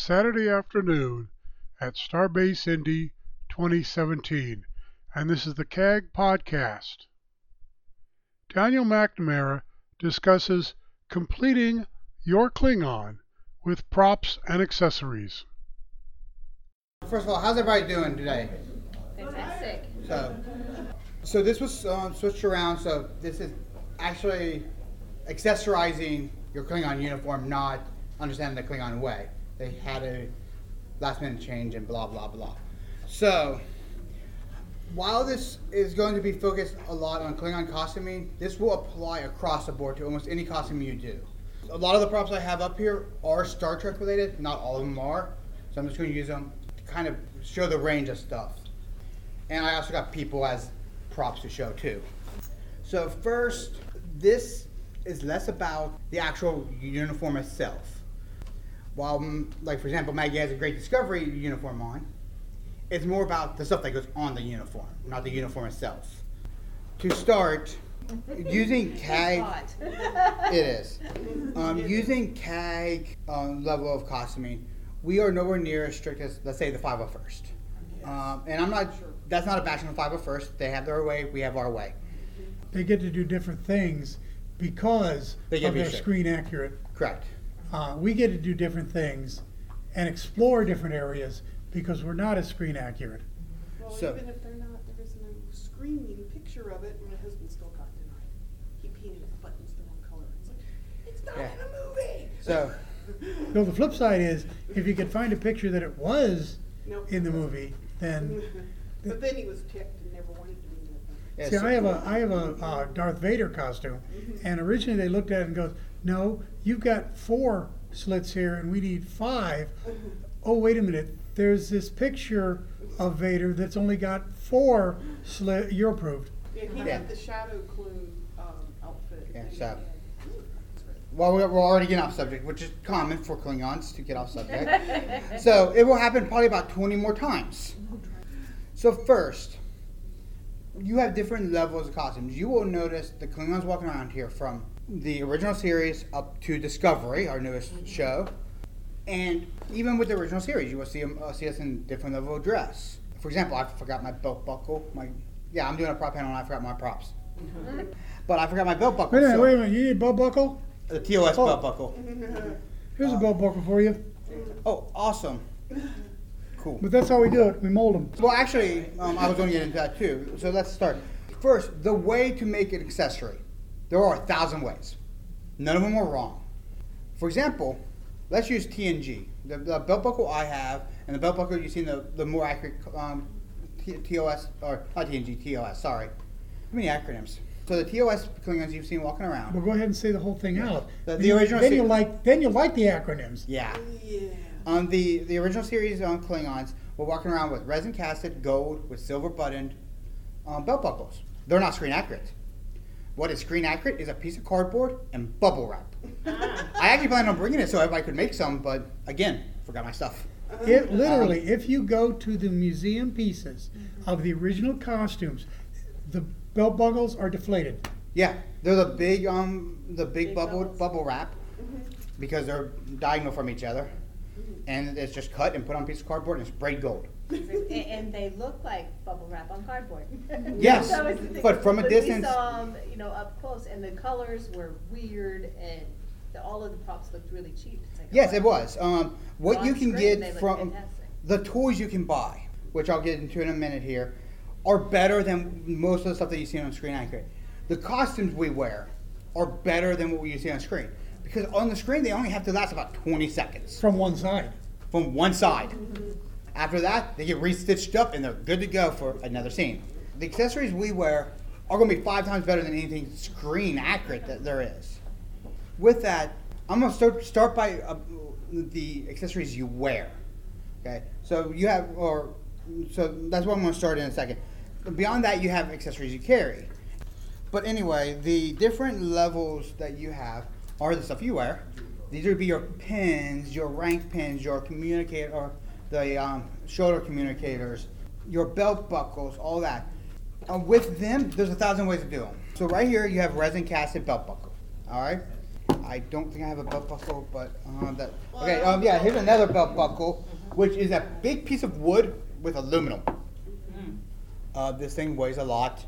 Saturday afternoon at Starbase Indy 2017, and this is the CAG Podcast. Daniel McNamara discusses completing your Klingon with props and accessories. First of all, how's everybody doing today? Fantastic. So this was switched around. So this is actually accessorizing your Klingon uniform, not understanding the Klingon way. They had a last minute change and blah blah blah. So while this is going to be focused a lot on Klingon costuming, this will apply across the board to almost any costume you do. A lot of the props I have up here are Star Trek related. Not all of them are. So I'm just going to use them to kind of show the range of stuff. And I also got people as props to show too. So first, this is less about the actual uniform itself. While, like for example, Maggie has a Great Discovery uniform on, it's more about the stuff that goes on the uniform, not the uniform itself. To start, using CAG, it is. Using CAG level of costuming, we are nowhere near as strict as, let's say, the 501st. And I'm not, that's not a bash on the 501st. They have their way, we have our way. They get to do different things because of their screen accurate. Correct. We get to do different things and explore different areas because we're not as screen accurate. Well, even if they're not, there isn't a screening picture of it, my husband still got denied. He painted the buttons the wrong color. It's like, it's not in a movie! So the flip side is, if you could find a picture that it was in the movie, then... But then he was ticked and never wanted to be in it. See, I have a Darth Vader costume, and originally they looked at it and goes, no, you've got 4 slits here and we need 5. Oh, wait a minute, there's this picture of Vader that's only got 4 slits. You're approved. Yeah, he had the Shadow Clone outfit. Yeah, so. Well, we're already getting off subject, which is common for Klingons to get off subject. So it will happen probably about 20 more times. So first, you have different levels of costumes. You will notice the Klingons walking around here from the original series up to Discovery, our newest show. And even with the original series, you will see us in different level of dress. For example, I forgot my belt buckle. I'm doing a prop panel and I forgot my props. But I forgot my belt buckle. Wait a minute, you need a belt buckle? The TOS belt buckle. Here's a belt buckle for you. Oh, awesome. Cool. But that's how we do it. We mold them. Well, actually, I was going to get into that too. So let's start. First, the way to make an accessory. There are 1,000 ways. None of them are wrong. For example, let's use TNG. The belt buckle I have, and the belt buckle you see in the more accurate TOS, or not TNG, TOS, sorry. How many acronyms? So the TOS Klingons you've seen walking around. Well, go ahead and say the whole thing out. The original then you like the acronyms. Yeah. The original series on Klingons were walking around with resin casted gold with silver buttoned belt buckles. They're not screen accurate. What is screen accurate is a piece of cardboard and bubble wrap. I actually planned on bringing it so everybody could make some, but again, forgot my stuff. Literally, if you go to the museum pieces of the original costumes, the belt buckles are deflated. Yeah, they're the big bubble wrap because they're diagonal from each other. And it's just cut and put on a piece of cardboard and it's sprayed gold. And they look like bubble wrap on cardboard. Yes, but from a but distance. We saw them, up close, and the colors were weird, and all of the props looked really cheap. It's like, yes, it was. What you can screen, get from the toys you can buy, which I'll get into in a minute here, are better than most of the stuff that you see on screen accurate. The costumes we wear are better than what you see on screen. Because on the screen, they only have to last about 20 seconds. From one side. From one side. After that, they get restitched up and they're good to go for another scene. The accessories we wear are going to be 5 times better than anything screen accurate that there is. With that, I'm going to start by the accessories you wear. Okay, so so that's what I'm going to start in a second. Beyond that, you have accessories you carry. But anyway, the different levels that you have are the stuff you wear. These would be your pins, your rank pins, your communicator, or the shoulder communicators, your belt buckles, all that. With them, there's 1,000 ways to do them. So right here, you have resin casted belt buckle. All right. I don't think I have a belt buckle, but okay. Yeah, here's another belt buckle, which is a big piece of wood with aluminum. This thing weighs a lot.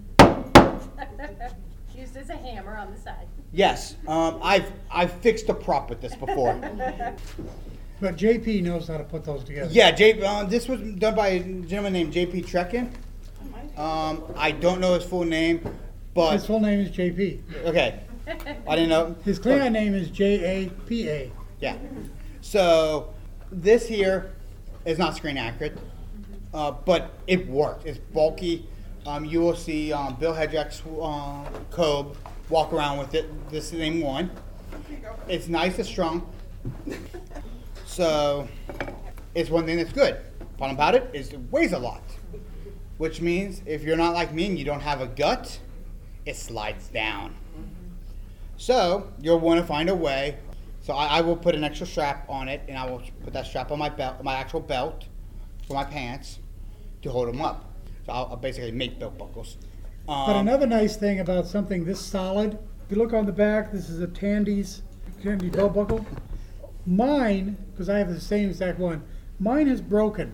Used as a hammer on the side. Yes, I've fixed a prop with this before. But JP knows how to put those together. Yeah, this was done by a gentleman named JP Trekin. I don't know his full name, but His full name is JP. okay, I didn't know. His Klingon name is JAPA. Yeah. So this here is not screen accurate, but it works. It's bulky. You will see Bill Hedrick's Cobe walk around with it. This same one. It's nice and strong. So it's one thing that's good. Fun about it is it weighs a lot, which means if you're not like me and you don't have a gut, it slides down. So you'll want to find a way. So I will put an extra strap on it, and I will put that strap on my belt, my actual belt for my pants to hold them up. So I'll basically make belt buckles. But another nice thing about something this solid, if you look on the back, this is a Tandy belt buckle. Mine, because I have the same exact one, mine is broken.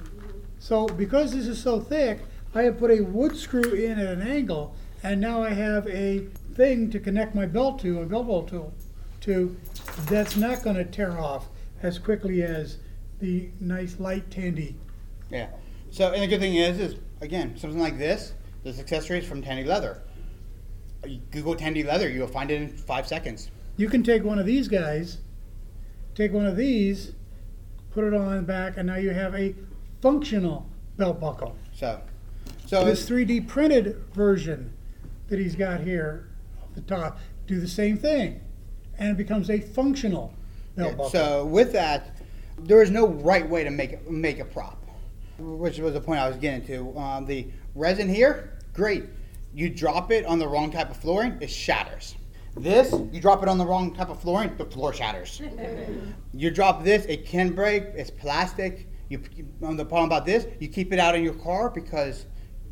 So because this is so thick, I have put a wood screw in at an angle, and now I have a thing to connect my belt to, a belt buckle to, that's not going to tear off as quickly as the nice light Tandy. Yeah. So, and the good thing is again, something like this accessory is from Tandy Leather. You Google Tandy Leather, you'll find it in 5 seconds. You can take one of these guys, take one of these, put it on the back, and now you have a functional belt buckle. So This 3D printed version that he's got here at the top do the same thing, and it becomes a functional belt buckle. So with that, there is no right way to make a prop, which was the point I was getting to. The resin here, great. You drop it on the wrong type of flooring, it shatters. This, you drop it on the wrong type of flooring, the floor shatters. You drop this, it can break. It's plastic. The problem about this, you keep it out in your car because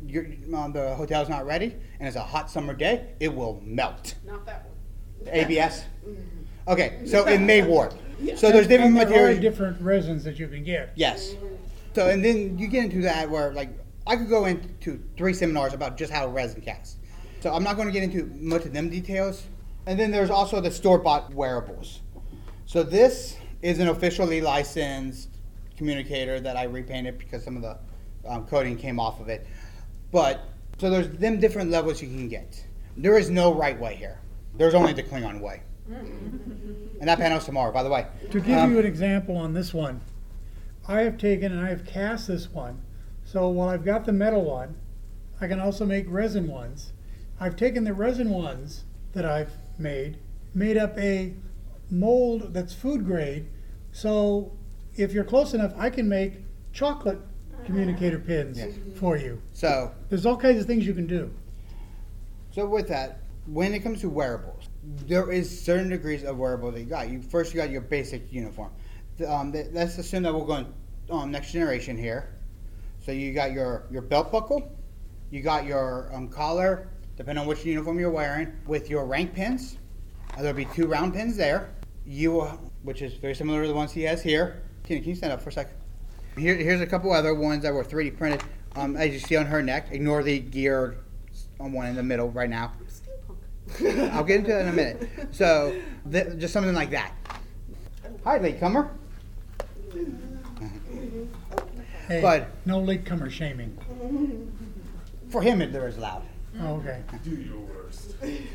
the hotel's not ready, and it's a hot summer day, it will melt. Not that one. ABS. Okay, so it may warp. So there's different and there are materials. different resins that you can get. Yes. So and then you get into that where like I could go into 3 seminars about just how resin casts. So I'm not going to get into much of them details. And then there's also the store-bought wearables. So this is an officially licensed communicator that I repainted because some of the coating came off of it. But so there's them different levels you can get. There is no right way here. There's only the Klingon way. And that panel's tomorrow, by the way. To give you an example on this one, I have taken and I have cast this one. So while I've got the metal one, I can also make resin ones. I've taken the resin ones that I've made up a mold that's food grade. So if you're close enough, I can make chocolate communicator pins for you. So There's all kinds of things you can do. So with that, when it comes to wearables, there is certain degrees of wearables that you got. First, you got your basic uniform. Let's assume that we're going next generation here. So you got your belt buckle, you got your collar, depending on which uniform you're wearing, with your rank pins. There'll be 2 round pins there. Which is very similar to the ones he has here. Can you stand up for a second? Here's a couple other ones that were 3D printed. As you see on her neck, ignore the geared one in the middle right now. Steampunk. I'll get into it in a minute. So, just something like that. Hi, latecomer. Hey, But- no latecomer shaming. For him, there is loud. Oh, okay. Do your worst.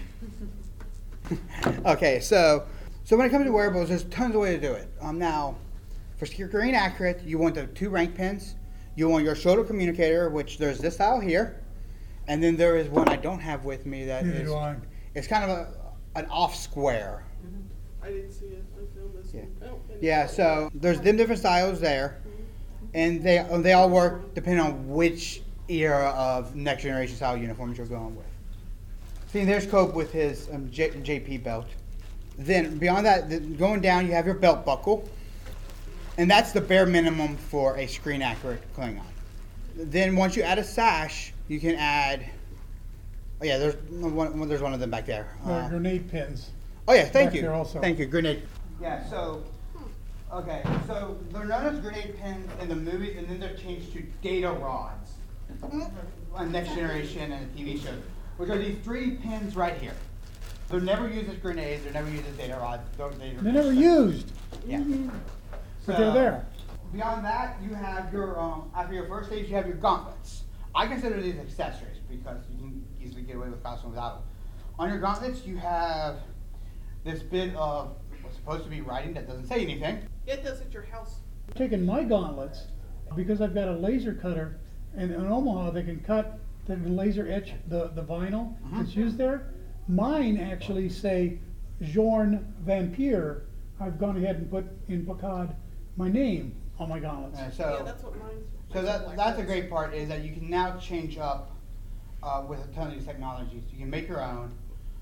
Okay, so when it comes to wearables, there's tons of ways to do it. Now, for screen accurate, you want the 2 rank pins. You want your shoulder communicator, which there's this style here, and then there is one I don't have with me that Neither is. do I. It's kind of an off square. I didn't see it. I filmed this one. Oh, and- Yeah, so there's them different styles there, and they all work depending on which era of next generation style uniforms you're going with. See, there's Cope with his JP belt. Then beyond that, going down, you have your belt buckle, and that's the bare minimum for a screen accurate Klingon. Then once you add a sash, you can add. Oh yeah, there's one of them back there. Or grenade pins. Oh yeah, thank back you. there also. Thank you, grenade. Yeah, so, okay, so they're known as grenade pins in the movies, and then they're changed to data rods on Next Generation and TV shows, which are these 3 pins right here. They're never used as grenades, they're never used as data rods. They're never used, Yeah. but they're there. Beyond that, you have your, after your first stage, you have your gauntlets. I consider these accessories because you can easily get away with costume without them. On your gauntlets, you have this bit of what's supposed to be writing that doesn't say anything. It does at your house. I've taken my gauntlets, because I've got a laser cutter, and in Omaha, they can cut, they can laser etch the vinyl that's used there. Mine actually say Jorn Vampire. I've gone ahead and put in Picard my name on my gauntlets. Yeah, that's what mine's. So that's a great part, is that you can now change up with a ton of these technologies. You can make your own.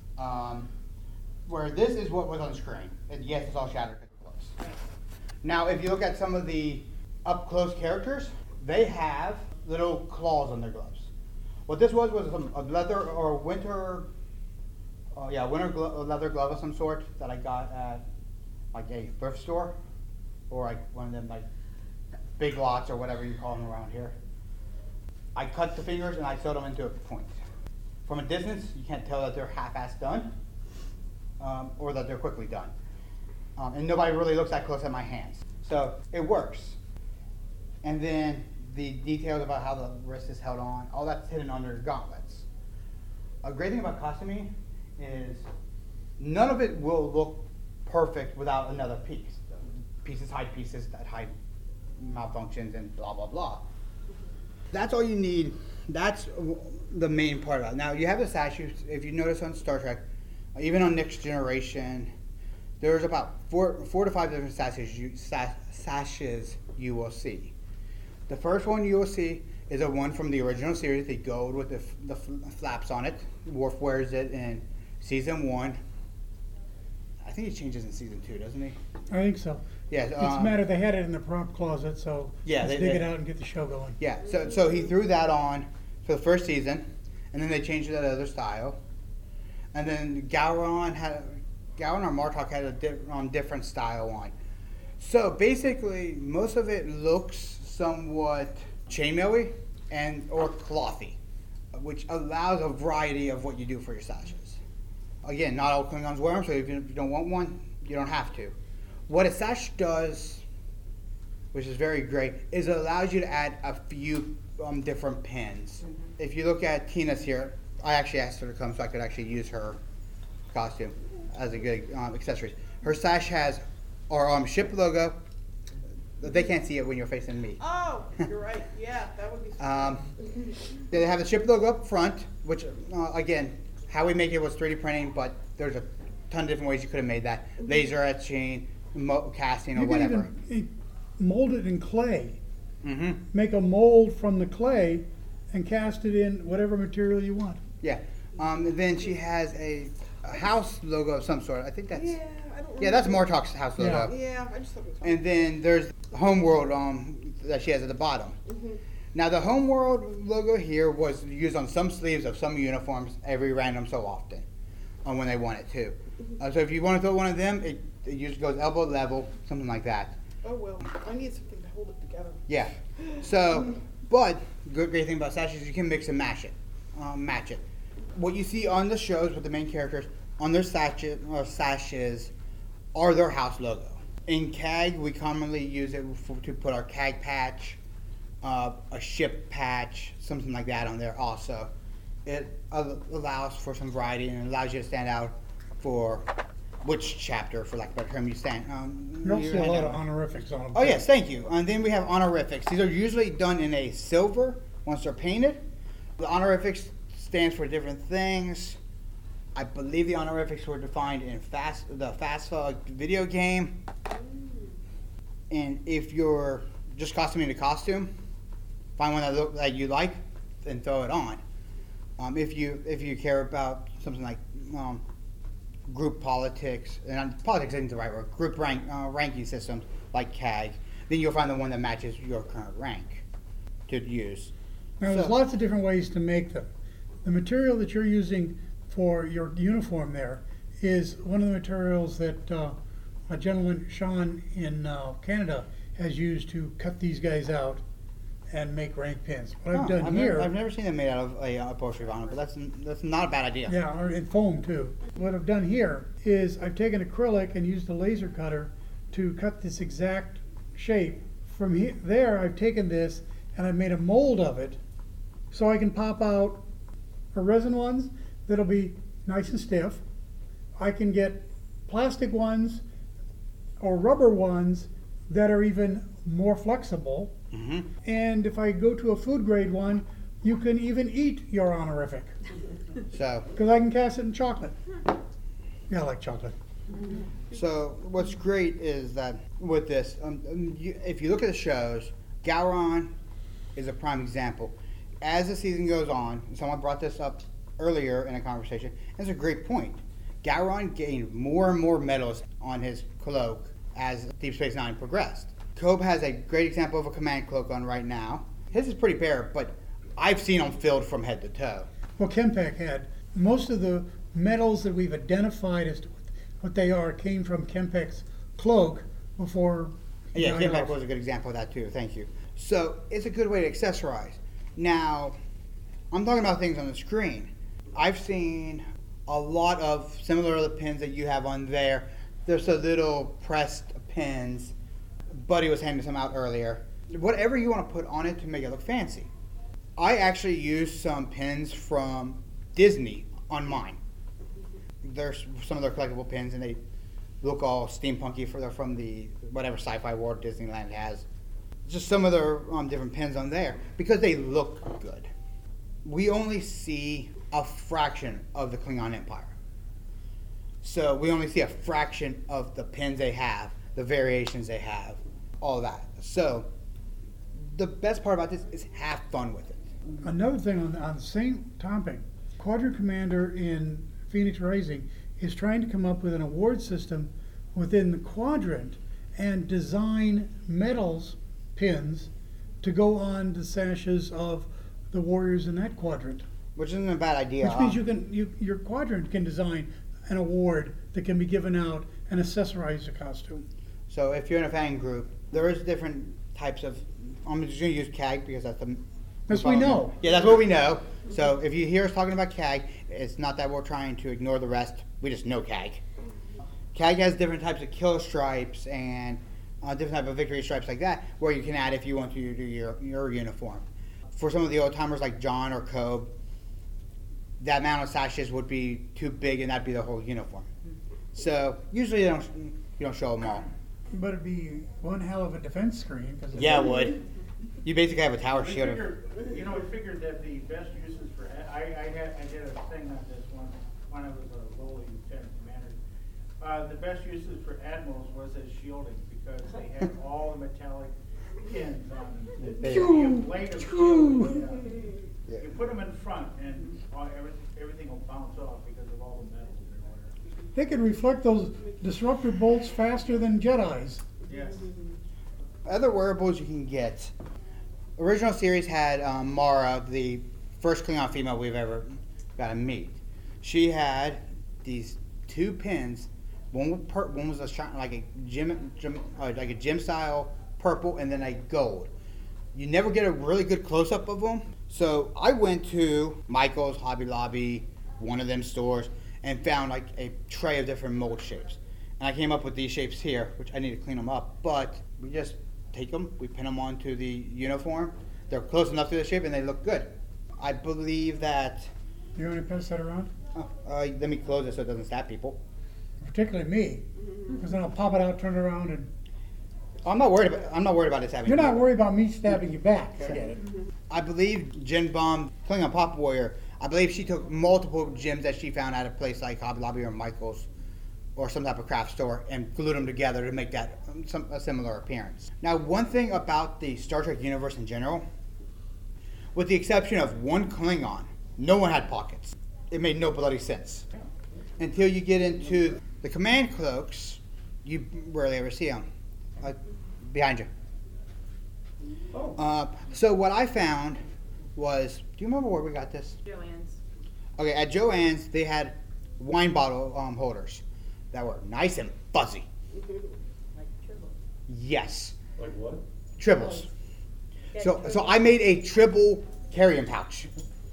Where this is what was on screen. And yes, it's all shattered close. Now, if you look at some of the up close characters, they have little claws on their gloves. What this was a leather or winter, leather glove of some sort that I got at like a thrift store, or like one of them like Big Lots or whatever you call them around here. I cut the fingers and I sewed them into a point. From a distance, you can't tell that they're half-assed done, or that they're quickly done. And nobody really looks that close at my hands. So it works. And then the details about how the wrist is held on, all that's hidden under the gauntlets. A great thing about costuming is none of it will look perfect without another piece. Pieces hide pieces that hide malfunctions and blah, blah, blah. That's all you need. That's the main part of it. Now, you have the sashes. If you notice on Star Trek, even on Next Generation, there's about four to five different sashes you will see. The first one you will see is a one from the original series, the gold with the flaps on it. Worf wears it in season 1. I think he changes in season 2, doesn't he? I think so. Yeah. It's a matter they had it in the prop closet, so Yeah, let's they- dig they- it out and get the show going. Yeah, so he threw that on for the first season, and then they changed it to that other style. And then Gowron or Martok had a different style on. So basically, most of it looks somewhat chainmail-y or clothy, which allows a variety of what you do for your sashes. Again, not all Klingons wear them, so if you don't want one, you don't have to. What a sash does, which is very great, is it allows you to add a few different pins. Mm-hmm. If you look at Tina's here, I actually asked her to come so I could actually use her costume as a good accessory. Her sash has our ship logo. They can't see it when you're facing me. Oh, you're right. Yeah, that would be. They have the ship logo up front, which again, how we make it was 3D printing, but there's a ton of different ways you could have made that. Laser etching, casting, or You whatever. can even mold it in clay. Mm-hmm. Make a mold from the clay and cast it in whatever material you want. Yeah. Then she has a house logo of some sort. I think that's. Yeah, I don't. Yeah, that's Martok's house logo. Yeah, I just thought it was. And then there's Homeworld that she has at the bottom. Mm-hmm. Now the Homeworld logo here was used on some sleeves of some uniforms every random so often, when they want it to. So if you want to throw one of them, it usually goes elbow level, something like that. Oh well, I need something to hold it together. Yeah. So, but great thing about sashes is you can mix and match it. What you see on the shows with the main characters on their sashes are their house logo. In CAG, we commonly use it to put our CAG patch, a ship patch, something like that on there also. It allows for some variety and allows you to stand out for which chapter, for lack of a better term, you stand. You also see a lot of honorifics on them. Oh yes, thank you. And then we have honorifics. These are usually done in a silver once they're painted. The honorifics stands for different things. I believe the honorifics were defined in the FASTA video game. And if you're just costuming the costume, find one that you like, then throw it on. If you care about something like group politics, and politics isn't the right word, group ranking systems like CAG, then you'll find the one that matches your current rank to use. Now, there's lots of different ways to make them. The material that you're using for your uniform there is one of the materials that a gentleman, Sean, in Canada has used to cut these guys out and make rank pins. What I've done here... I've never seen them made out of a upholstery vinyl, but that's not a bad idea. Yeah, or in foam too. What I've done here is I've taken acrylic and used a laser cutter to cut this exact shape. From there, I've taken this and I've made a mold of it so I can pop out a resin ones that'll be nice and stiff. I can get plastic ones or rubber ones that are even more flexible. Mm-hmm. And if I go to a food grade one, you can even eat your honorific. So, Because I can cast it in chocolate. Yeah, I like chocolate. so what's great is that with this, if you look at the shows, Gowron is a prime example. As the season goes on, and someone brought this up earlier in a conversation, that's a great point. Gowron gained more and more medals on his cloak as Deep Space Nine progressed. Cobe has a great example of a command cloak on right now. His is pretty bare, but I've seen them filled from head to toe. Well, Kempek had most of the metals that we've identified as to what they are came from Kempek's cloak before. he Yeah, died Kempek off. was a good example of that too. Thank you. So it's a good way to accessorize. Now, I'm talking about things on the screen. I've seen a lot of similar to the pins that you have on there. There's the little pressed pins. Buddy was handing some out earlier. Whatever you want to put on it to make it look fancy. I actually used some pins from Disney on mine. There's some of their collectible pins, and they look all steampunky from the whatever sci-fi world Disneyland has. Just some of their different pins on there because they look good. We only see a fraction of the Klingon Empire. So we only see a fraction of the pins they have, the variations they have, all that. So the best part about this is have fun with it. Another thing on the same topic, Quadrant Commander in Phoenix Rising is trying to come up with an award system within the quadrant and design medals, pins, to go on the sashes of the warriors in that quadrant. Which isn't a bad idea. Which means your quadrant can design an award that can be given out and accessorize the costume. So if you're in a fan group, there is different types of. I'm just going to use CAG because that's the. That's what we know. Yeah, that's what we know. So if you hear us talking about CAG, it's not that we're trying to ignore the rest. We just know CAG. CAG has different types of kill stripes and different type of victory stripes like that, where you can add if you want to do your uniform. For some of the old timers like John or Cobe, that amount of sashes would be too big, and that'd be the whole uniform. So usually you don't show them all. But it'd be one hell of a defense screen. Yeah, it would. You basically have a tower We shield. figured that the best uses for, I did a thing on this one when I was a lowly lieutenant commander. The best uses for admirals was as shielding because they had all the metallic pins on them. They'd be a blade of shielding. Yeah. You put them in front and everything will bounce off because of all the metals they're wearing. They could reflect those disruptor bolts faster than Jedis. Yes. Other wearables you can get. Original series had Mara, the first Klingon female we've ever got to meet. She had these two pins. One was like a gem style purple, and then a gold. You never get a really good close up of them. So I went to Michael's, Hobby Lobby, one of them stores, and found like a tray of different mold shapes. And I came up with these shapes here, which I need to clean them up. But we just take them, we pin them onto the uniform. They're close enough to the shape, and they look good. I believe that. You want to pass that around? Let me close it so it doesn't stab people. Particularly me, because then I'll pop it out, turn it around, and I'm not worried about it stabbing. you're not people. worried about me stabbing you back. I get it. I believe Jen Baum, Klingon Pop Warrior, I believe she took multiple gems that she found at a place like Hobby Lobby or Michael's or some type of craft store and glued them together to make that a similar appearance. Now, one thing about the Star Trek universe in general, with the exception of one Klingon, no one had pockets. It made no bloody sense. Until you get into the command cloaks, you rarely ever see them. Behind you. So what I found was, do you remember where we got this? Joanne's. Okay, at Joann's, they had wine bottle holders that were nice and fuzzy. Like triple. Yes, Like what? Tribbles. Yeah, So I made a tribble carrying pouch.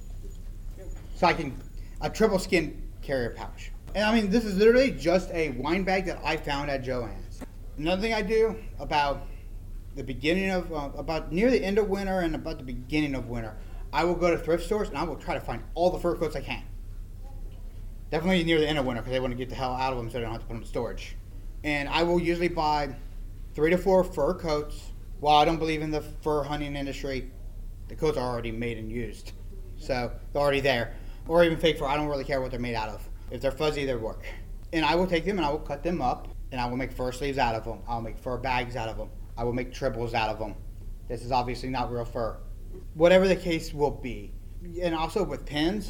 So a triple skin carrier pouch. And I mean, this is literally just a wine bag that I found at Joann's. Another thing I do about the beginning of, about near the end of winter and about the beginning of winter, I will go to thrift stores and I will try to find all the fur coats I can. Definitely near the end of winter because they want to get the hell out of them so they don't have to put them in storage. And I will usually buy 3 to 4 fur coats. While I don't believe in the fur hunting industry, the coats are already made and used. So they're already there. Or even fake fur, I don't really care what they're made out of. If they're fuzzy, they work. And I will take them and I will cut them up and I will make fur sleeves out of them. I'll make fur bags out of them. I will make tribbles out of them. This is obviously not real fur. Whatever the case will be. And also with pins,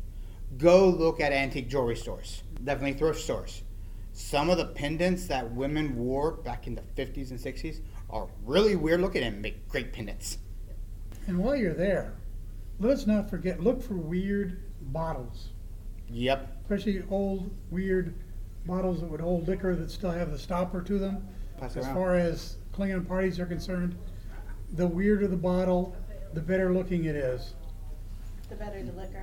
go look at antique jewelry stores. Definitely thrift stores. Some of the pendants that women wore back in the 50s and 60s are really weird looking and make great pendants. And while you're there, let's not forget, look for weird bottles. Yep. Especially old, weird bottles that would hold liquor that still have the stopper to them. Pass it As around. far as Klingon parties are concerned, the weirder the bottle, the better looking it is. The better the liquor.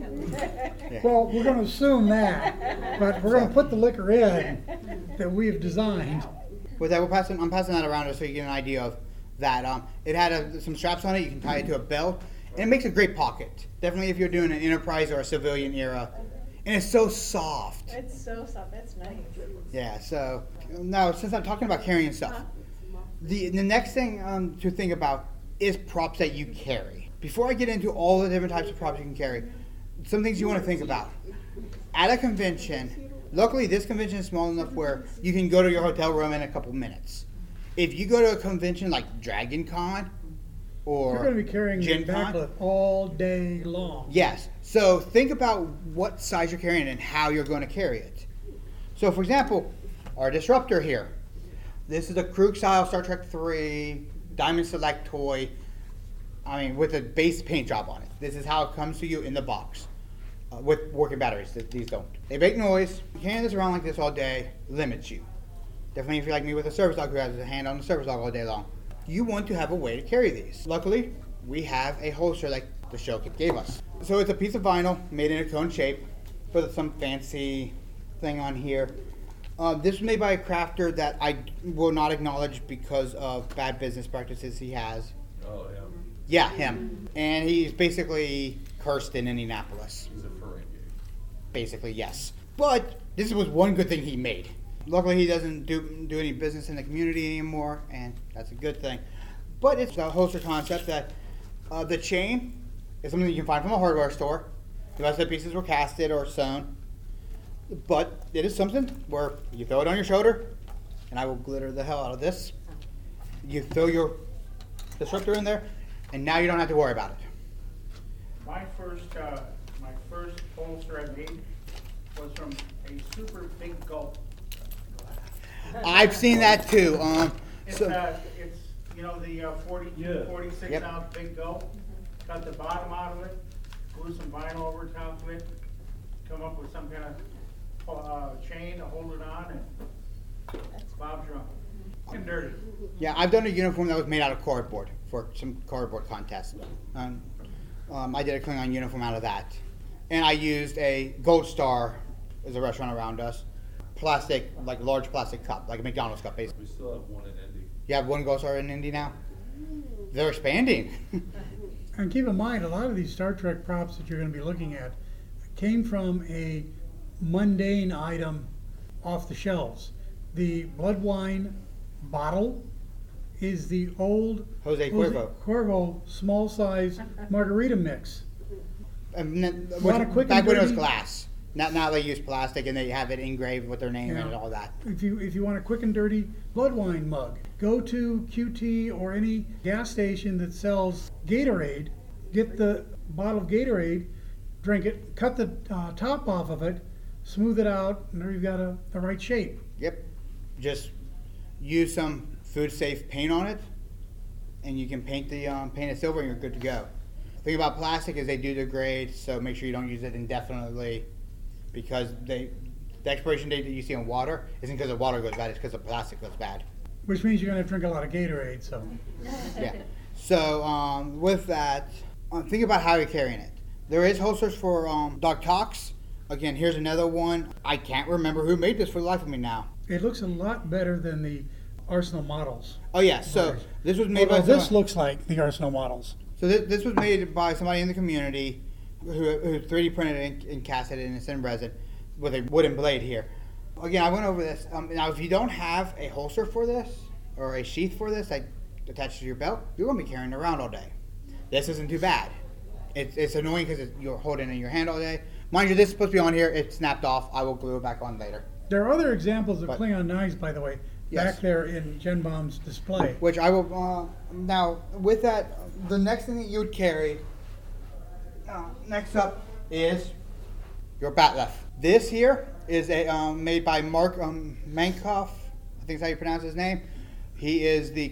Yeah. Well, we're going to assume that, but we're going to put the liquor in that we have designed. With that, I'm passing that around just so you get an idea of that. It had some straps on it. You can tie it to a belt, and it makes a great pocket. Definitely if you're doing an enterprise or a civilian era. And it's so soft. It's so soft. That's nice. Yeah. So now, since I'm talking about carrying stuff, the next thing to think about is props that you carry. Before I get into all the different types of props you can carry, some things you want to think about. At a convention, luckily this convention is small enough where you can go to your hotel room in a couple minutes. If you go to a convention like Dragon Con or You're going to be carrying your Gen Con, backlit all day long. yes. So think about what size you're carrying and how you're going to carry it. So for example, our disruptor here. This is a Krug style Star Trek 3 Diamond Select toy. I mean, with a base paint job on it. This is how it comes to you in the box. With working batteries, these don't. They make noise. Carrying this around like this all day limits you. Definitely if you're like me with a service dog who has a hand on the service dog all day long. You want to have a way to carry these. Luckily, we have a holster like the show kit gave us. So it's a piece of vinyl made in a cone shape. Put some fancy thing on here. This was made by a crafter that I will not acknowledge because of bad business practices he has. Oh, yeah. Yeah, him. And he's basically cursed in Indianapolis. He's a Ferengi. Basically, yes. But this was one good thing he made. Luckily, he doesn't do any business in the community anymore, and that's a good thing. But it's a holster concept that the chain is something you can find from a hardware store. The rest of the pieces were casted or sewn. But it is something where you throw it on your shoulder, and I will glitter the hell out of this. You throw your disruptor in there, and now you don't have to worry about it. My first holster I made was from a super big gulp. I've seen that too. It's So, the 46 Yep. ounce big gulp. Cut the bottom out of it, glue some vinyl over top of it, come up with some kind of chain to hold it on, and Bob's your uncle. And dirty. yeah, I've done a uniform that was made out of cardboard for some cardboard contest. I did a Klingon uniform out of that, and I used a Gold Star, is a restaurant around us, plastic, like large plastic cup, like a McDonald's cup, basically. We still have one in Indy. You have one Gold Star in Indy now. They're expanding. And keep in mind, a lot of these Star Trek props that you're going to be looking at came from a mundane item off the shelves. The blood wine bottle is the old Jose Cuervo. Cuervo small size margarita mix. And then, Want a quick back and when it was dirty? glass. Now they use plastic and they have it engraved with their name and Yeah. all that. If you want a quick and dirty blood wine mug, go to QT or any gas station that sells Gatorade, get the bottle of Gatorade, drink it, cut the top off of it, smooth it out, and there you've got the right shape. Yep. Just use some food safe paint on it, and you can paint it silver, and you're good to go. The thing about plastic is they do degrade, so make sure you don't use it indefinitely. because the expiration date that you see on water isn't because the water goes bad, it's because the plastic goes bad. Which means you're going to drink a lot of Gatorade, so. Yeah. So with that, think about how you're carrying it. There is holsters for dog talks. Again, here's another one. I can't remember who made this for the life of me now. It looks a lot better than the Arsenal models. Oh yeah, so this was made Although by this looks like the Arsenal models. So this was made by somebody in the community who 3D printed it and cast it in a thin resin with a wooden blade here. Again, I went over this. Now, if you don't have a holster for this or a sheath for this, like attached to your belt, you're going to be carrying it around all day. This isn't too bad. It's annoying because you're holding it in your hand all day. Mind you, this is supposed to be on here. It snapped off. I will glue it back on later. There are other examples of Klingon knives, by the way, Yes. back there in Jen Baum's display. Which I will, now with that, the next thing that you would carry, next up is your Bat'leth. This here is a made by Mark Mankoff, I think is how you pronounce his name. He is the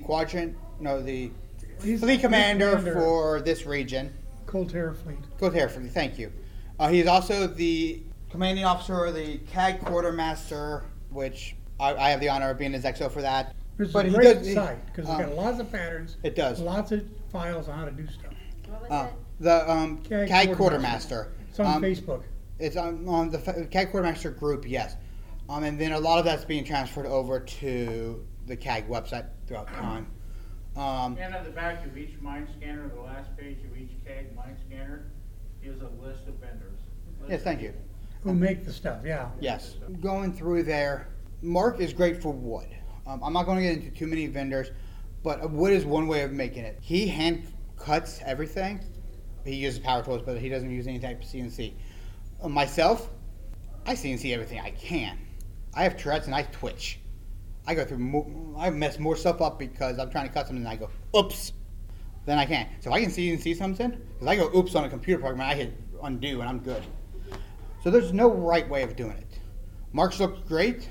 He's fleet commander commander. for this region. Cold Terror Fleet. Cold Terror Fleet, thank you. He is also the commanding officer of the CAG quartermaster, which I have the honor of being his XO for that. It's But a he great does- site because it's got lots of patterns. It does. Lots of files on how to do stuff. What was it? The CAG CAG quartermaster. quartermaster. It's on Facebook. It's on the CAG quartermaster group, yes. And then a lot of that's being transferred over to the CAG website throughout time. And at the back of each mine scanner, the last page of each CAG mine scanner is a list of vendors. Yes, thank you. Who make the stuff, yeah. Yes. Going through there, Mark is great for wood. I'm not going to get into too many vendors, but wood is one way of making it. He hand cuts everything. He uses power tools, but he doesn't use any type of CNC. Myself, I CNC everything I can. I have Tourette's and I twitch. I go through, I mess more stuff up because I'm trying to cut something and I go, oops. Then I can. So I can CNC something, because I go oops on a computer program and I hit undo and I'm good. So there's no right way of doing it. Mark's look great,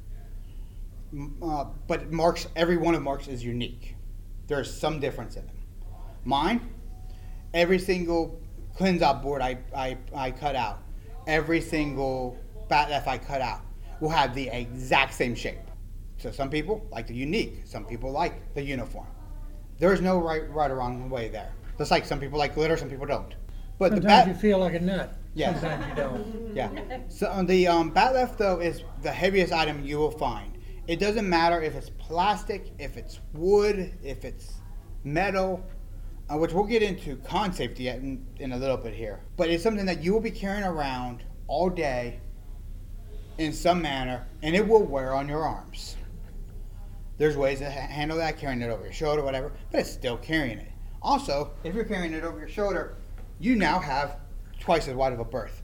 but every one of Mark's is unique. There's some difference in them. Mine, every single cleanse-out board I cut out, every single Bat'leth I cut out will have the exact same shape. So some people like the unique, some people like the uniform. There is no right or wrong way there. Just like some people like glitter, some people don't. But Sometimes you feel like a nut. Yes. Sometimes you don't. Yeah. So the Bat'leth though is the heaviest item you will find. It doesn't matter if it's plastic, if it's wood, if it's metal, which we'll get into con safety in a little bit here. But it's something that you will be carrying around all day in some manner, and it will wear on your arms. There's ways to handle that, carrying it over your shoulder, whatever, but it's still carrying it. Also, if you're carrying it over your shoulder, you now have twice as wide of a berth.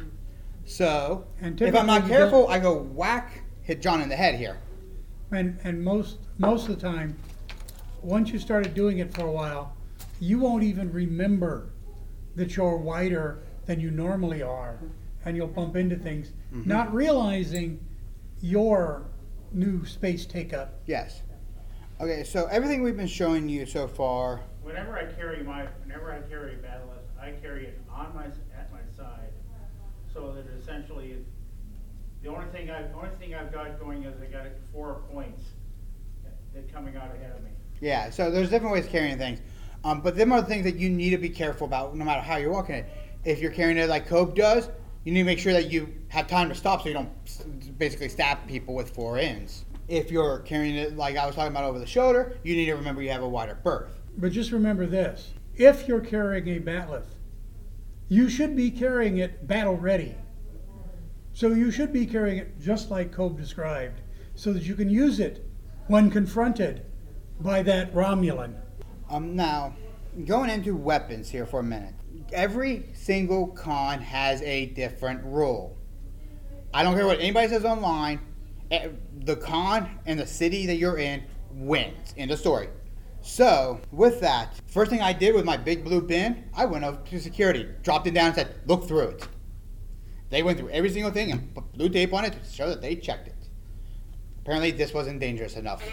So, And if I'm not typically you careful, don't- I go whack, hit John in the head here. And most of the time, once you started doing it for a while, you won't even remember that you're wider than you normally are, and you'll bump into things, not realizing your new space take-up. Yes. Okay, so everything we've been showing you so far, Whenever I carry a Bat'leth, I carry it at my side, so that essentially, the only thing I've got going is I got 4 points that coming out ahead of me. yeah, so there's different ways of carrying things. But them are the things that you need to be careful about no matter how you're walking it. If you're carrying it like Cope does, you need to make sure that you have time to stop so you don't basically stab people with 4 ends. If you're carrying it like I was talking about over the shoulder, you need to remember you have a wider berth. But just remember this, if you're carrying a Bat'leth, you should be carrying it battle ready. So you should be carrying it just like Cobe described, so that you can use it when confronted by that Romulan. Now, going into weapons here for a minute. Every single con has a different rule. I don't care what anybody says online. The con and the city that you're in wins. End of story. So, with that, first thing I did with my big blue bin, I went up to security, dropped it down and said, look through it. They went through every single thing and put blue tape on it to show that they checked it. Apparently this wasn't dangerous enough.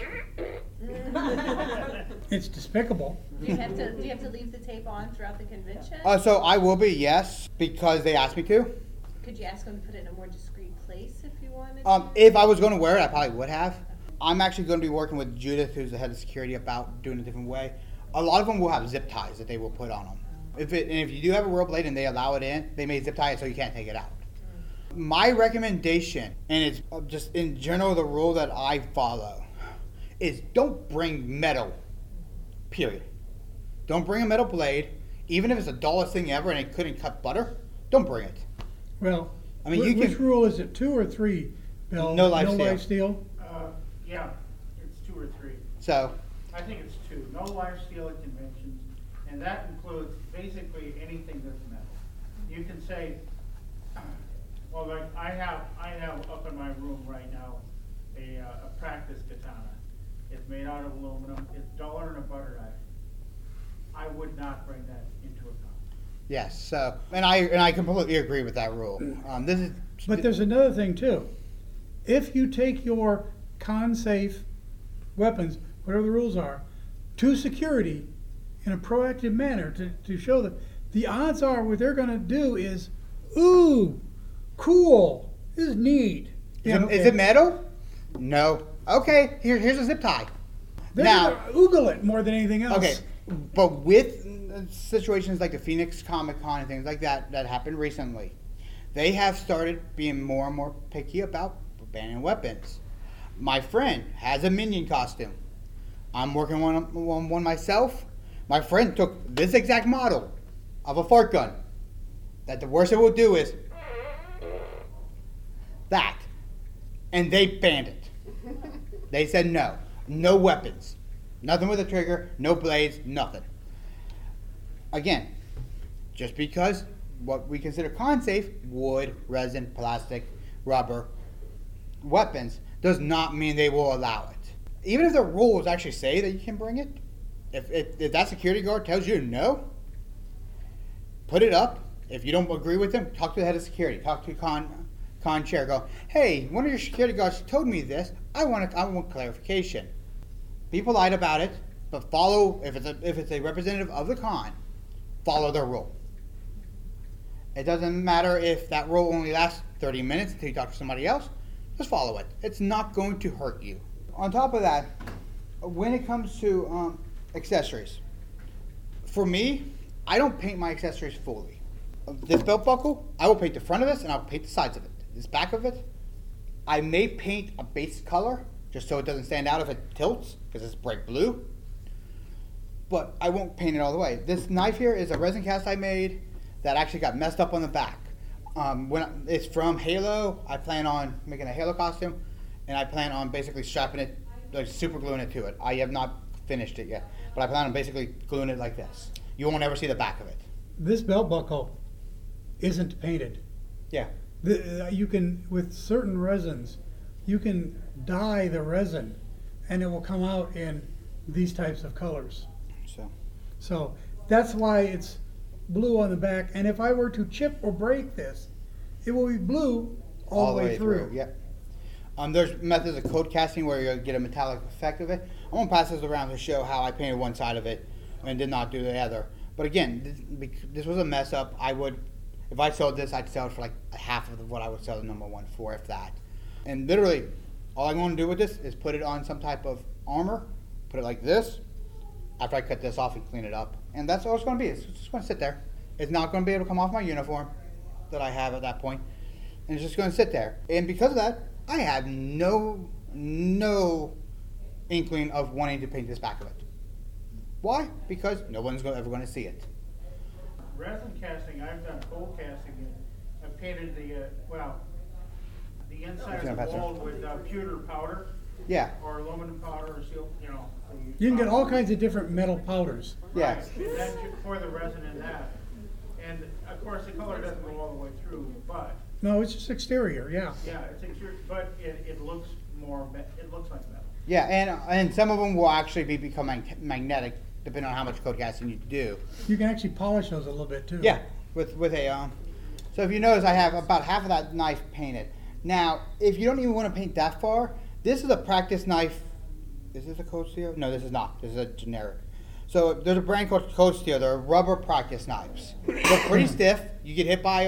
It's despicable. Do you have to leave the tape on throughout the convention? So I will be, yes, because they asked me to. Could you ask them to put it in a more discreet place if you wanted If I was going to wear it, I probably would have. I'm actually going to be working with Judith, who's the head of security, about doing it a different way. A lot of them will have zip ties that they will put on them. If you do have a real blade and they allow it in, they may zip tie it so you can't take it out. My recommendation, and it's just in general the rule that I follow, is don't bring metal, period. Don't bring a metal blade, even if it's the dullest thing ever and it couldn't cut butter, don't bring it. Well, I mean, which rule is it, 2 or 3, Bill? No live steel. Live steel? Yeah, it's 2 or 3. So, I think it's 2. No live steel at conventions, and that includes basically anything that's metal. You can say, well, like I have up in my room right now a practice katana. It's made out of aluminum. It's duller than a butter knife. I would not bring that into a con. yes. So, and I completely agree with that rule. But there's another thing too. If you take your con-safe weapons, whatever the rules are, to security in a proactive manner to show that the odds are what they're going to do is, ooh, cool, this is neat. Is it metal? No. Okay, here's a zip tie. They're Now, going to oogle it more than anything else. okay, but with situations like the Phoenix Comic Con and things like that happened recently, they have started being more and more picky about banning weapons. My friend has a Minion costume. I'm working on one myself. My friend took this exact model of a fart gun. That the worst it will do is that. And they banned it. They said no weapons. Nothing with a trigger, no blades, nothing. Again, just because what we consider con-safe, wood, resin, plastic, rubber, weapons, does not mean they will allow it. Even if the rules actually say that you can bring it, if that security guard tells you no, put it up. If you don't agree with them, talk to the head of security, talk to con chair, go, hey, one of your security guards told me this, I want clarification. Be polite about it, but follow, if it's a representative of the con, follow their rule. It doesn't matter if that rule only lasts 30 minutes until you talk to somebody else, just follow it. It's not going to hurt you. On top of that, when it comes to accessories, for me, I don't paint my accessories fully. This belt buckle, I will paint the front of this and I'll paint the sides of it. This back of it, I may paint a base color just so it doesn't stand out if it tilts because it's bright blue. But I won't paint it all the way. This knife here is a resin cast I made that actually got messed up on the back. It's from Halo. I plan on making a Halo costume, and I plan on basically strapping it, like super gluing it to it. I have not finished it yet, but I plan on basically gluing it like this. You won't ever see the back of it. This belt buckle isn't painted. Yeah. You can, with certain resins, you can dye the resin, and it will come out in these types of colors. So that's why it's blue on the back. And if I were to chip or break this, it will be blue all the way through. Yeah. There's methods of coat casting where you get a metallic effect of it. I'm gonna pass this around to show how I painted one side of it and did not do the other. But again, this was a mess up. I would, if I sold this, I'd sell it for like half of what I would sell the number one for, if that. And literally, all I'm going to do with this is put it on some type of armor, put it like this, after I cut this off and clean it up. And that's all it's going to be. It's just going to sit there. It's not going to be able to come off my uniform that I have at that point. And it's just going to sit there. And because of that, I had no inkling of wanting to paint this back of it. Why? Because no one's ever going to see it. Resin casting, I've done cold casting. I've painted the inside of the mold with pewter powder. Yeah. Or aluminum powder or steel, You can get all kinds of different metal powders. Yeah. Right. And then you pour the resin in that. And of course the color doesn't go all the way through, but No, it's just exterior, yeah. yeah, it's exterior, but it looks it looks like metal. Yeah, and some of them will actually become magnetic depending on how much coat casting you do. You can actually polish those a little bit too. Yeah, with a so if you notice, I have about half of that knife painted. Now, if you don't even want to paint that far, this is a practice knife. Is this a Cold Steel? No, this is not. This is a generic. So there's a brand called Cold Steel. They're rubber practice knives. They're pretty stiff. You get hit by them,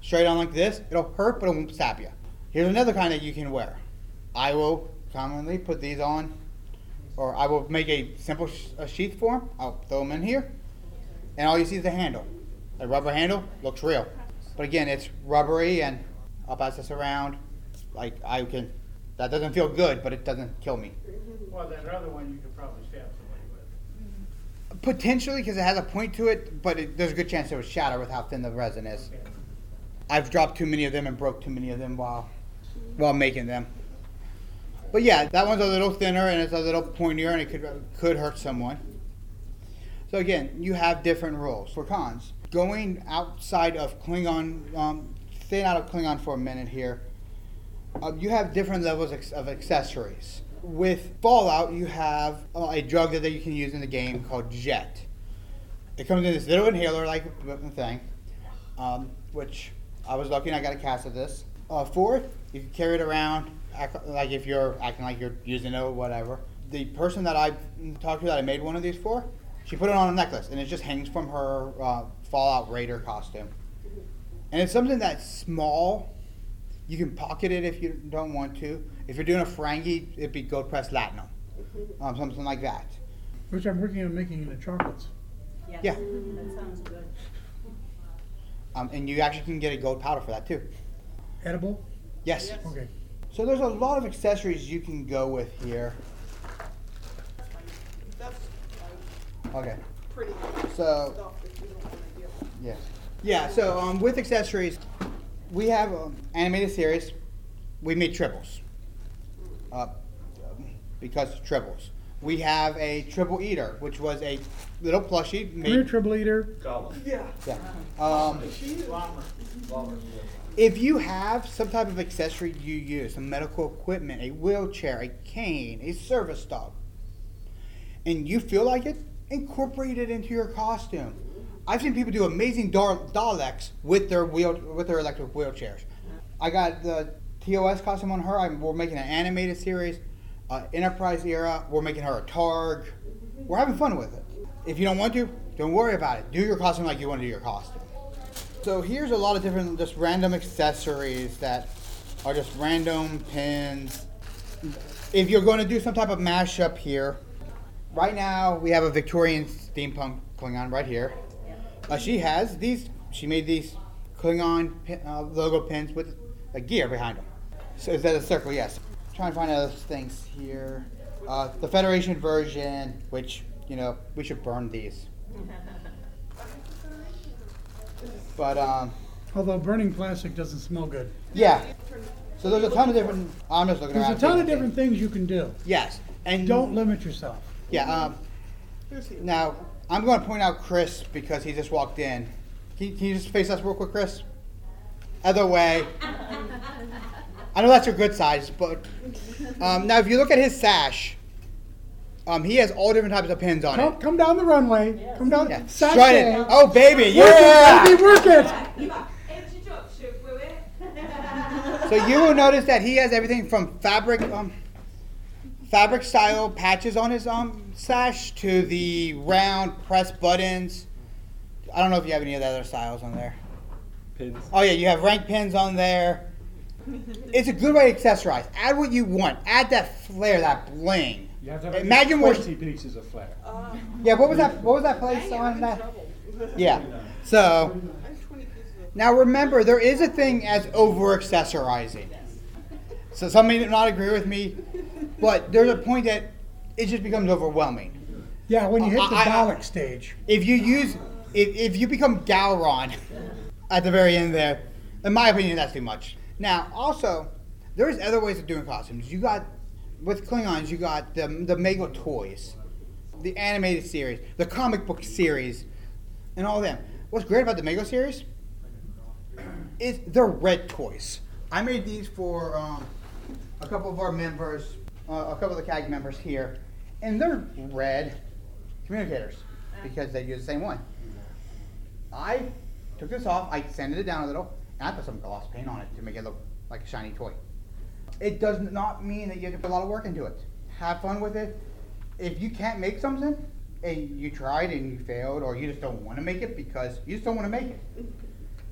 straight on like this, it'll hurt, but it won't stab you. Here's another kind that you can wear. I will commonly put these on, or I will make a simple sheath for them. I'll throw them in here, and all you see is the handle. A rubber handle looks real, but again, it's rubbery, and I'll pass this around. Like that doesn't feel good, but it doesn't kill me. Well, that other one you could probably stab somebody with. Potentially, because it has a point to it, but there's a good chance it would shatter with how thin the resin is. I've dropped too many of them and broke too many of them while making them. But yeah, that one's a little thinner and it's a little pointier, and it could hurt someone. So again, you have different rules for cons. Going outside of Klingon, staying out of Klingon for a minute here, you have different levels of accessories. With Fallout, you have a drug that you can use in the game called Jet. It comes in this little inhaler-like thing, which I was lucky and I got a cast of this. For it, you can carry it around, like if you're acting like you're using it or whatever. The person that I talked to that I made one of these for, she put it on a necklace, and it just hangs from her Fallout Raider costume. And it's something that's small. You can pocket it if you don't want to. If you're doing a Ferengi, it'd be gold pressed latinum, something like that. Which I'm working on making into chocolates. Yes, Yeah. that sounds good. And you actually can get a gold powder for that too. Edible? Yes. Okay. So there's a lot of accessories you can go with here. That's Okay. pretty So stuff if you don't want to give. yeah. Yeah. So with accessories, we have an animated series. We made tribbles. Because tribbles. We have a tribble eater, which was a little plushie Come here, made. Tribble Eater. Yeah. Yeah. If you have some type of accessory you use, some medical equipment, a wheelchair, a cane, a service dog, and you feel like it, incorporate it into your costume. I've seen people do amazing Daleks with their electric wheelchairs. I got the TOS costume on her. We're making an animated series. Enterprise era, we're making her a Targ. We're having fun with it. If you don't want to, don't worry about it. Do your costume like you want to do your costume. So here's a lot of different just random accessories that are just random pins. If you're going to do some type of mashup here, right now we have a Victorian steampunk Klingon right here. She made these Klingon logo pins with a gear behind them. So is that a circle? Yes. Trying to find other things here. The Federation version, which, we should burn these. But, Although burning plastic doesn't smell good. yeah. So there's a ton of different, I'm just looking There's around. a ton of different things you can do. Yes. And Don't limit yourself. Yeah. Now, I'm going to point out Chris because he just walked in. Can you just face us real quick, Chris? Other way. I know that's your good size, but now if you look at his sash, he has all different types of pins on it. Come down the runway. Come down. Yeah. Sashay. Strut it. Oh, baby, Work yeah! it, baby, work it. So you will notice that he has everything from fabric style patches on his sash to the round press buttons. I don't know if you have any of the other styles on there. Pins. Oh yeah, you have rank pins on there. It's a good way to accessorize. Add what you want. Add that flair, that bling. You have to have Imagine what. 20 pieces of flair. Yeah, what was that? What was that place on that? Yeah. So I'm 20 pieces of. now remember, there is a thing as over accessorizing. So some may not agree with me, but there's a point that it just becomes overwhelming. Yeah, when you hit the I- Dalek stage. If you become Gowron at the very end there, in my opinion, that's too much. Now, also, there's other ways of doing costumes. You got, with Klingons, you got the Mego toys, the animated series, the comic book series, and all of them. What's great about the Mego series is they're red toys. I made these for a couple of our members, a couple of the CAG members here, and they're red communicators because they use the same one. I took this off, I sanded it down a little, and I put some gloss paint on it to make it look like a shiny toy. It does not mean that you have to put a lot of work into it. Have fun with it. If you can't make something, and you tried and you failed, or you just don't want to make it because you just don't want to make it,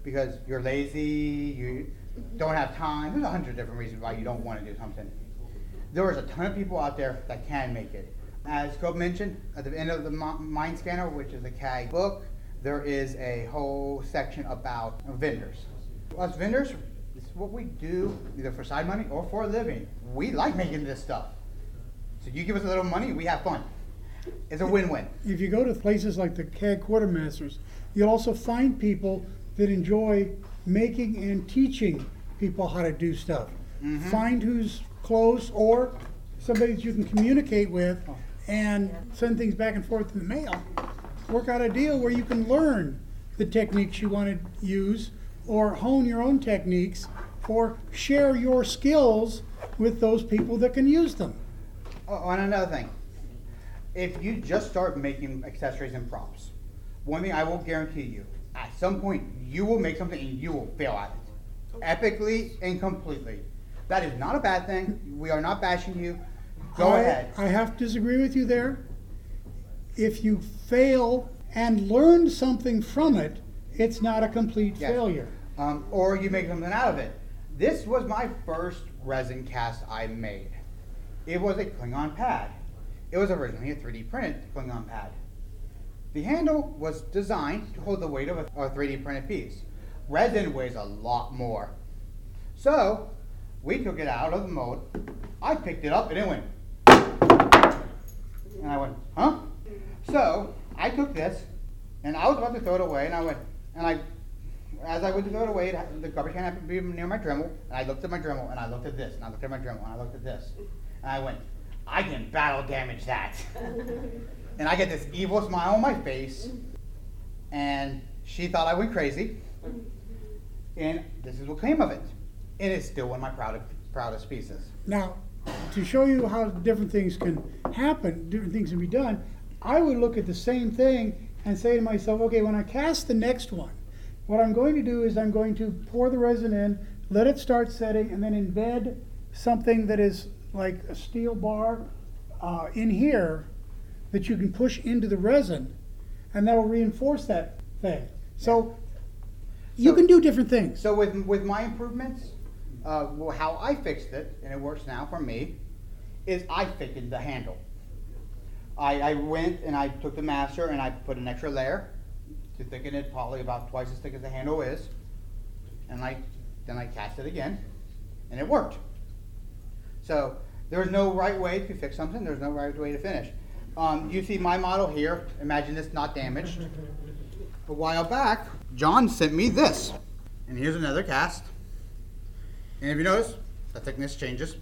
because you're lazy, you don't have time. There's 100 different reasons why you don't want to do something. There is a ton of people out there that can make it. As Cope mentioned, at the end of the Mind Scanner, which is a CAG book, there is a whole section about vendors. Us vendors, this is what we do, either for side money or for a living. We like making this stuff. So you give us a little money, we have fun. It's a win-win. If you go to places like the CAG Quartermasters, you'll also find people that enjoy making and teaching people how to do stuff. Mm-hmm. Find who's close or somebody that you can communicate with and send things back and forth in the mail. Work out a deal where you can learn the techniques you want to use or hone your own techniques or share your skills with those people that can use them. Oh, and another thing, if you just start making accessories and props, one thing I will guarantee you, at some point you will make something and you will fail at it. Epically and completely. That is not a bad thing. We are not bashing you. Go ahead. I have to disagree with you there. If you fail and learn something from it, it's not a complete Yes. failure. Or you make something out of it. This was my first resin cast I made. It was a Klingon pad. It was originally a 3D printed Klingon pad. The handle was designed to hold the weight of a 3D printed piece. Resin weighs a lot more. So, we took it out of the mold. I picked it up and it went. And I went, huh? So, I took this and I was about to throw it away and I went, as I went to throw it away, the garbage can happened to be near my Dremel, and I looked at my Dremel, and I looked at this, and I looked at my Dremel, and I looked at this, and I went, I can battle damage that. And I get this evil smile on my face, and she thought I went crazy, and this is what came of it. And it's still one of my proudest pieces. Now, to show you how different things can happen, different things can be done, I would look at the same thing and say to myself, okay, when I cast the next one, what I'm going to do is I'm going to pour the resin in, let it start setting, and then embed something that is like a steel bar in here that you can push into the resin, and that will reinforce that thing. So you can do different things. So with my improvements, how I fixed it, and it works now for me, is I thickened the handle. I went and I took the master and I put an extra layer to thicken it, probably about twice as thick as the handle is, and then I cast it again, and it worked. So there's no right way to fix something. There's no right way to finish. You see my model here. Imagine this not damaged. A while back, John sent me this, and here's another cast. And if you notice, the thickness changes.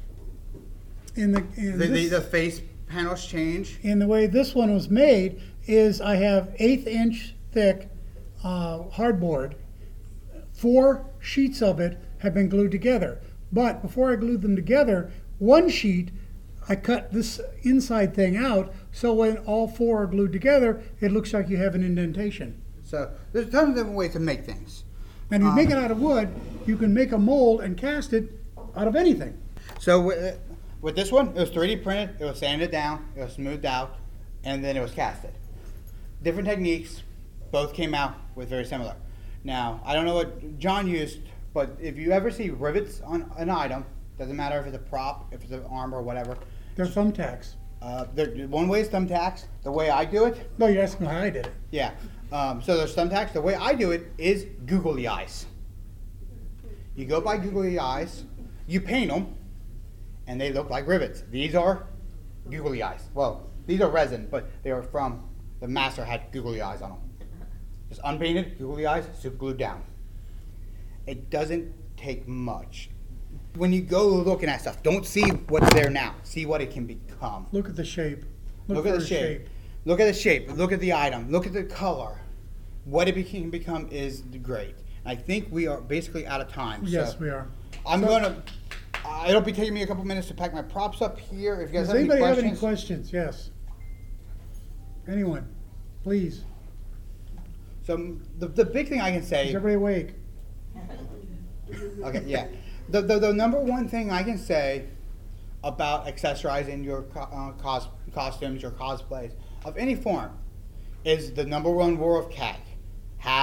The face panels change. And the way this one was made is I have 1/8 inch thick hardboard. 4 sheets of it have been glued together. But before I glued them together, one sheet, I cut this inside thing out, so when all 4 are glued together, it looks like you have an indentation. So there's tons of different ways to make things. And if you make it out of wood, you can make a mold and cast it out of anything. So with this one, it was 3D printed, it was sanded down, it was smoothed out, and then it was casted. Different techniques, both came out with very similar. Now, I don't know what John used, but if you ever see rivets on an item, doesn't matter if it's a prop, if it's an arm or whatever. They're thumbtacks. One way is thumbtacks. The way I do it, No, you're asking how I did it. yeah. So there's thumbtacks. The way I do it is googly eyes. You go by googly eyes, you paint them, and they look like rivets. These are googly eyes. Well, these are resin, but they are from the master had googly eyes on them. Just unpainted, googly eyes, super glued down. It doesn't take much. When you go looking at stuff, don't see what's there now. See what it can become. Look at the shape. Look at the shape. Look at the shape. Look at the item. Look at the color. What it can become is great. I think we are basically out of time. Yes, so we are. I'm gonna. It'll be taking me a couple minutes to pack my props up here. If you guys Does have any anybody questions, have any questions? Yes. Anyone? Please. so the big thing I can Is say. everybody awake? Okay, yeah. The number one thing I can say about accessorizing your costumes, your cosplays of any form, is the number one rule of CAG: have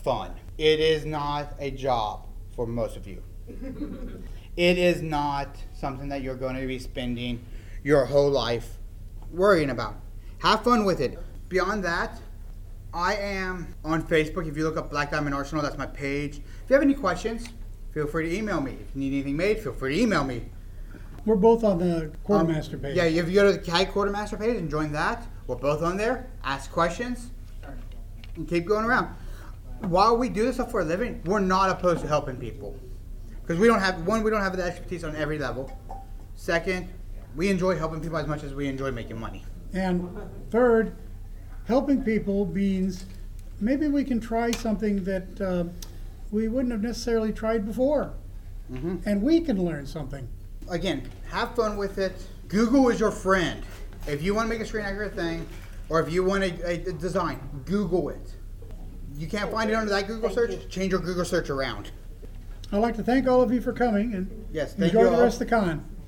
fun. It is not a job for most of you. It is not something that you're going to be spending your whole life worrying about. Have fun with it. Beyond that, I am on Facebook. If you look up Black Diamond Arsenal, that's my page. If you have any questions, feel free to email me. If you need anything made, feel free to email me. We're both on the Quartermaster page. Yeah, if you go to the CAG Quartermaster page and join that, we're both on there. Ask questions and keep going around. While we do this stuff for a living, we're not opposed to helping people. Because we don't have the expertise on every level. Second, we enjoy helping people as much as we enjoy making money. And third, helping people means maybe we can try something that we wouldn't have necessarily tried before. Mm-hmm. And we can learn something. Again, have fun with it. Google is your friend. If you want to make a screen accurate thing, or if you want a design, Google it. You can't find it under that Google search, change your Google search around. I'd like to thank all of you for coming and Yes, thank enjoy you the all. rest of the con.